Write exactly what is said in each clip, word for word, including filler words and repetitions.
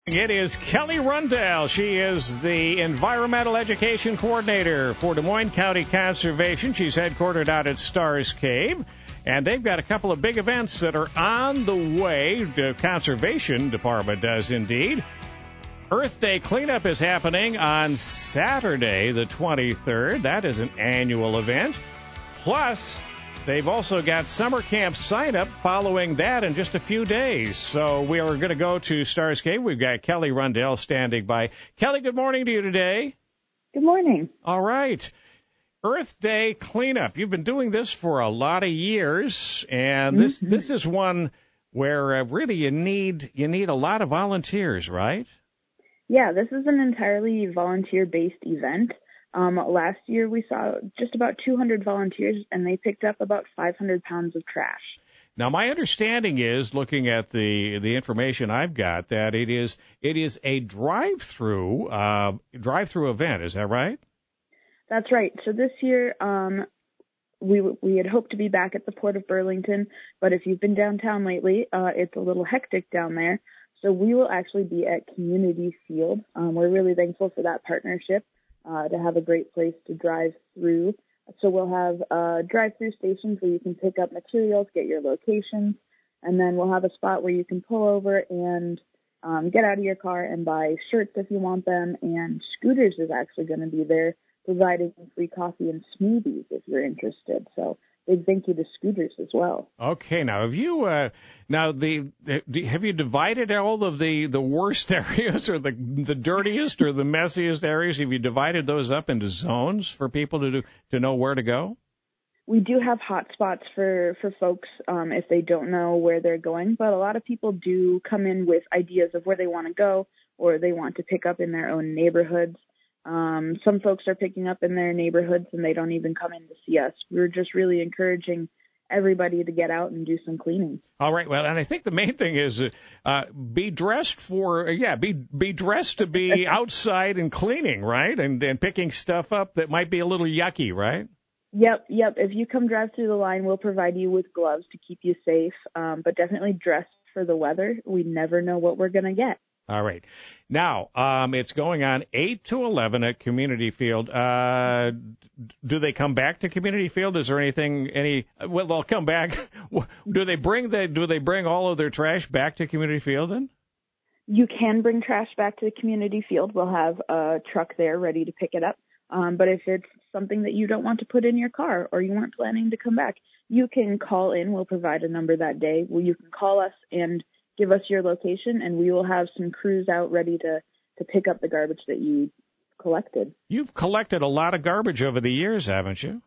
It is Kelly Rundell. She is the Environmental Education Coordinator for Des Moines County Conservation. She's headquartered out at Stars Cave. And they've got a couple of big events that are on the way. The Conservation Department does indeed. Earth Day cleanup is happening on Saturday, the twenty-third. That is an annual event. Plus, they've also got summer camp sign-up following that in just a few days. So we are going to go to Stars Cave. We've got Kelly Rundell standing by. Kelly, good morning to you today. Good morning. All right. Earth Day cleanup. You've been doing this for a lot of years, and this mm-hmm. this is one where uh, really you need you need a lot of volunteers, right? Yeah, this is an entirely volunteer-based event. Um, last year we saw just about two hundred volunteers, and they picked up about five hundred pounds of trash. Now, my understanding is, looking at the the information I've got, that it is it is a drive-through uh, drive-through event. Is that right? That's right. So this year, um, we we had hoped to be back at the Port of Burlington, but if you've been downtown lately, uh, it's a little hectic down there. So we will actually be at Community Field. Um, we're really thankful for that partnership. Uh, to have a great place to drive through. So we'll have uh, drive-through stations where you can pick up materials, get your locations, and then we'll have a spot where you can pull over and um, get out of your car and buy shirts if you want them. And Scooters is actually going to be there providing free coffee and smoothies if you're interested. So big thank you to Scooters as well. Okay, now have you uh, now the, the have you divided all of the, the worst areas or the the dirtiest or the messiest areas? Have you divided those up into zones for people to do, to know where to go? We do have hot spots for for folks um, if they don't know where they're going, but a lot of people do come in with ideas of where they want to go or they want to pick up in their own neighborhoods. Um, some folks are picking up in their neighborhoods and they don't even come in to see us. We're just really encouraging everybody to get out and do some cleaning. All right. Well, and I think the main thing is uh, be dressed for, uh, yeah, be be dressed to be outside and cleaning, right? And, and picking stuff up that might be a little yucky, right? Yep, yep. If you come drive through the line, we'll provide you with gloves to keep you safe, um, but definitely dress for the weather. We never know what we're going to get. All right. Now, um, it's going on eight to eleven at Community Field. Uh, do they come back to Community Field? Is there anything, any, well, they'll come back. Do they bring the, do they bring all of their trash back to Community Field then? You can bring trash back to the Community Field. We'll have a truck there ready to pick it up. Um, but if it's something that you don't want to put in your car or you weren't planning to come back, you can call in. We'll provide a number that day. Well, you can call us and give us your location, and we will have some crews out ready to, to pick up the garbage that you collected. You've collected a lot of garbage over the years, haven't you?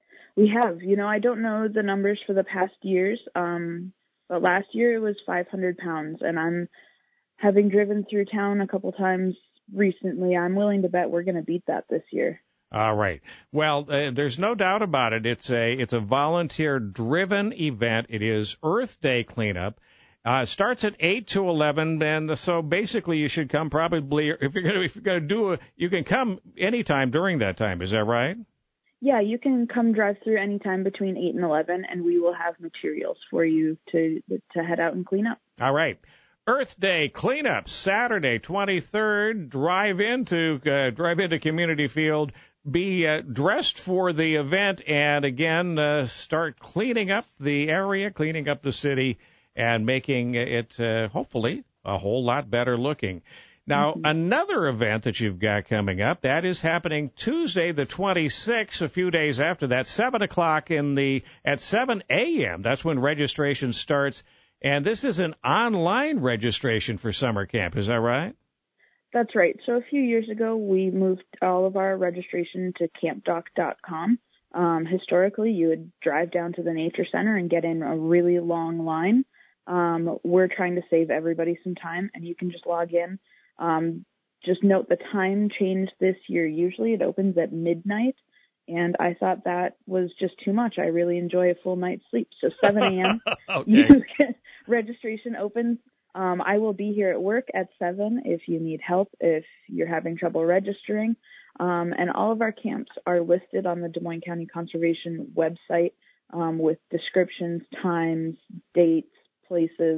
We have. You know, I don't know the numbers for the past years, um, but last year it was five hundred pounds, and I'm having driven through town a couple times recently. I'm willing to bet we're going to beat that this year. All right. Well, uh, there's no doubt about it. It's a it's a volunteer-driven event. It is Earth Day cleanup. Uh, starts at eight to eleven, and so basically you should come probably, if you're going to, if you're going to do a, you can come anytime during that time. Is that right? Yeah, you can come drive through anytime between eight and eleven, and we will have materials for you to to head out and clean up. All right. Earth Day cleanup, Saturday, twenty-third. Drive into, uh, drive into Community Field. Be uh, dressed for the event, and again, uh, start cleaning up the area, cleaning up the city, and making it, uh, hopefully, a whole lot better looking. Now, mm-hmm. another event that you've got coming up, that is happening Tuesday the twenty-sixth, a few days after that, seven o'clock in the, at seven a.m. That's when registration starts. And this is an online registration for summer camp. Is that right? That's right. So a few years ago, we moved all of our registration to camp doc dot com. Um, historically, you would drive down to the nature center and get in a really long line. Um, we're trying to save everybody some time, and you can just log in. Um, just note the time changed this year. Usually it opens at midnight, and I thought that was just too much. I really enjoy a full night's sleep. So seven a.m. Okay. You can, registration opens. Um, I will be here at work at seven if you need help, if you're having trouble registering. Um, and all of our camps are listed on the Des Moines County Conservation website um, with descriptions, times, dates, places.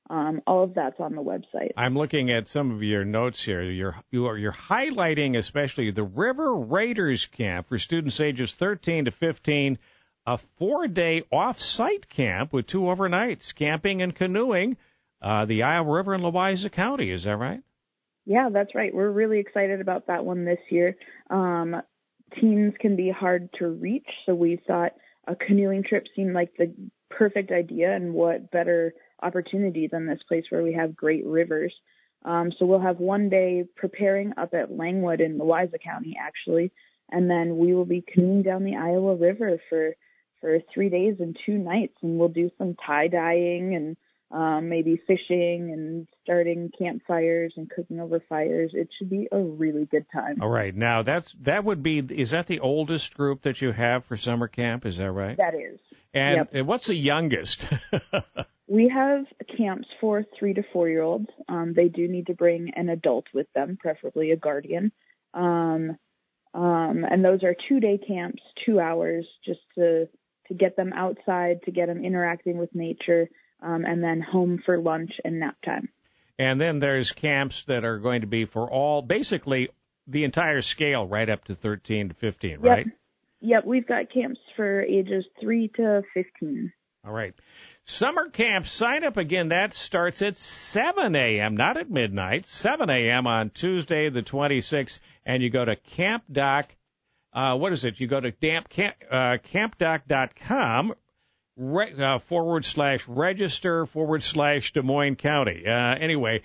Um, all of that's on the website. I'm looking at some of your notes here. You're you are you're highlighting especially the River Raiders Camp for students ages thirteen to fifteen, a four-day off-site camp with two overnights, camping and canoeing, uh, the Iowa River in Louisa County. Is that right? Yeah, that's right. We're really excited about that one this year. Um, teens can be hard to reach, so we thought a canoeing trip seemed like the perfect idea, and what better opportunity than this place where we have great rivers. Um, so we'll have one day preparing up at Langwood in Louisa County, actually, and then we will be canoeing down the Iowa River for for three days and two nights, and we'll do some tie-dyeing and um, maybe fishing and starting campfires and cooking over fires. It should be a really good time. All right. Now, that's that would be, is that the oldest group that you have for summer camp? Is that right? That is. And, yep. and what's the youngest? We have camps for three to four-year-olds. Um, they do need to bring an adult with them, preferably a guardian. Um, um, and those are two-day camps, two hours, just to to get them outside, to get them interacting with nature, um, and then home for lunch and nap time. And then there's camps that are going to be for all, basically the entire scale, right up to thirteen to fifteen, right? Yep, yep. We've got camps for ages three to fifteen. All right. Summer camp sign up again. That starts at seven a.m., not at midnight, seven a.m. on Tuesday the twenty-sixth. And you go to Camp Doc. Uh, what is it? You go to damp, camp, uh, campdoc dot com re, uh, forward slash register forward slash Des Moines County. Uh, anyway,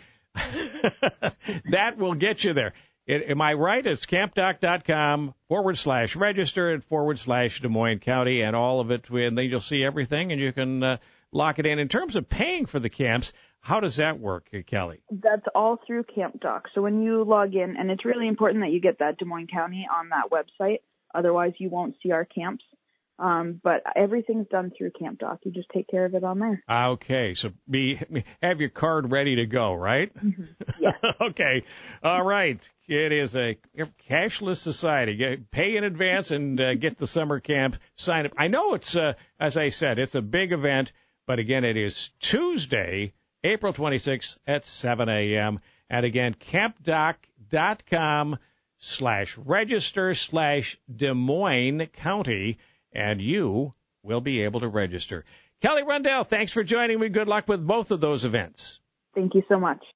that will get you there. It, am I right? It's campdoc.com forward slash register and forward slash Des Moines County, and all of it. And then you'll see everything, and you can uh, lock it in. In terms of paying for the camps, how does that work, Kelly? That's all through CampDoc. So when you log in, and it's really important that you get that Des Moines County on that website, otherwise you won't see our camps. Um, but everything's done through CampDoc. You just take care of it on there. Okay, so be have your card ready to go, right? Mm-hmm. Yeah. Okay, all right. It is a cashless society. Get, pay in advance and uh, get the summer camp sign up. I know it's, uh, as I said, it's a big event, but again, it is Tuesday, April twenty-sixth at seven a.m. And again, campdoc.com slash register slash Des Moines County. And you will be able to register. Kelly Rundell, thanks for joining me. Good luck with both of those events. Thank you so much.